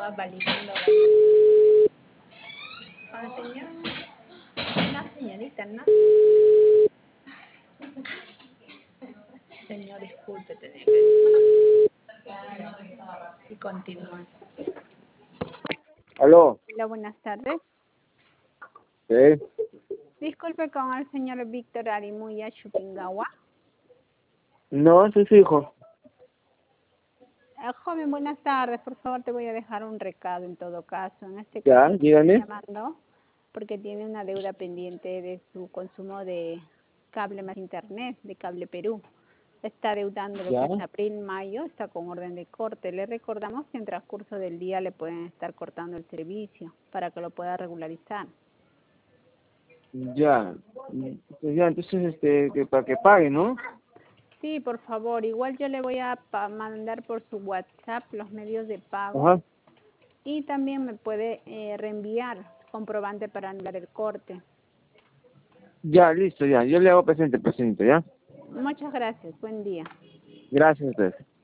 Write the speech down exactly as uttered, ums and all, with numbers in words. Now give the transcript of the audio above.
estaba validando. Ah, señor. No, señorita, no. Señor, disculpe, tenía que... Y continúa. Aló. Hola, buenas tardes. Sí. Disculpe con el señor Víctor Arimuya Chupingawa. No, ese es su hijo. Eh, joven, buenas tardes. Por favor, te voy a dejar un recado en todo caso. En este Ya, caso, estoy dígame. llamando porque tiene una deuda pendiente de su consumo de cable más internet, de Cable Perú. Está deudando lo Ya. que es abril, mayo, está con orden de corte. Le recordamos que en transcurso del día le pueden estar cortando el servicio para que lo pueda regularizar. Ya. Pues ya, entonces, este, que para que pague, ¿no? Sí, por favor. Igual yo le voy a pa- mandar por su WhatsApp los medios de pago. Ajá. Y también me puede eh, reenviar comprobante para anular el corte. Ya, listo, ya. Yo le hago presente, presente, ¿ya? Muchas gracias. Buen día. Gracias a ustedes.